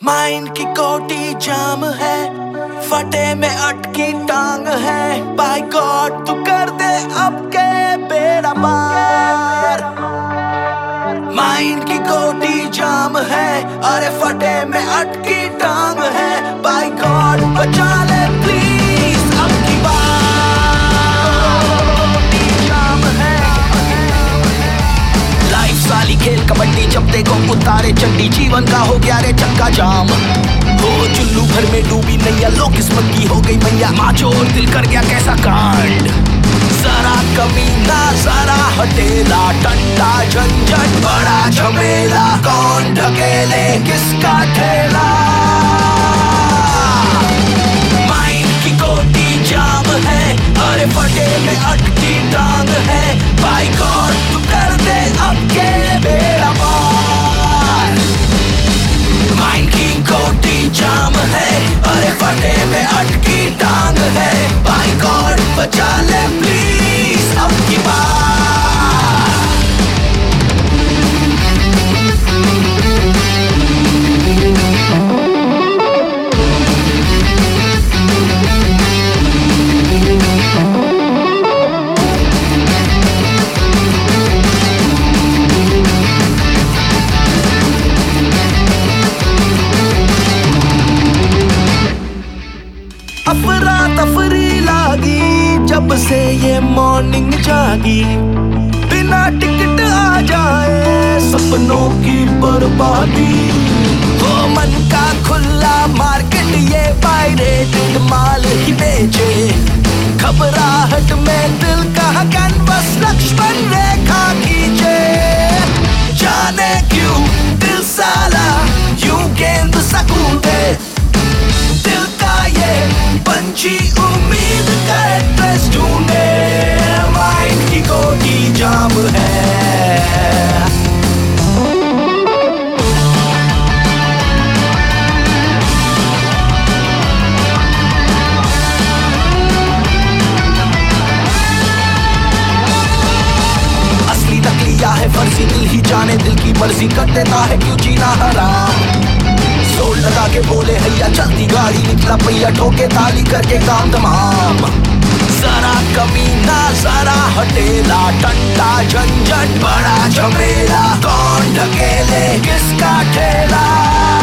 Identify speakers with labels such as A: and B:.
A: Mind की कोटी जाम है, फटे में अटकी टांग है। बाय गॉड तू कर दे अब के बेड़ा पार। माइंड की कोटी जाम है, अरे फटे में अटकी टांग है। बाय गॉड बचा ले प्लीज अब की बार। जाम है लाइफ साली खेल कबड्डी, जब देखो उतारे चड्डी। जीवन का हो गया रे चक्का जाम, हो चुल्लू भर में डूबी नैया। लो किस्मत की हो गई मैया, माचोर दिल कर गया कैसा कांड। जरा कमीना जरा हटेला, टंटा झंझट बड़ा झमेला। कौन ढकेले किसका ठेला। माइंड की कोटी जाम है, अरे फटे में अटकी टांग है। बाय गॉड तू कर दे अब के बेड़ा पार। माइंड की कोटी जाम है, अरे फटे में अटकी टांग है। बाय गॉड बचा ले प्लीज अब की बार। अफरा तफरी लागी जब से ये मॉर्निंग जागी। बिना टिकट आ जाए सपनों की बर्बादी। हो मन का खुला मार्केट, ये पायरेटेड माल ही बेचे। घबराहट में दिल का कैनवस लक्ष्मण रेखा खींचे। जाने क्यों दिल साला यूं गेंद सकूंदे। दिल का ये पंछी उम्मीद का एड्रेस ढूंढे। माइंड की कोटी जाम है। असली नकली या है फर्जी, दिल ही जाने दिल की मर्जी कर देता है क्यों जीना हराम। जोर लगा के बोले हैया चलती गाड़ी, निकला पहिया ठोके ताली करके काम तमाम। जरा कमीना जरा हटेला, टंटा झंझट बड़ा झमेला। कौन ढकेले किसका ठेला।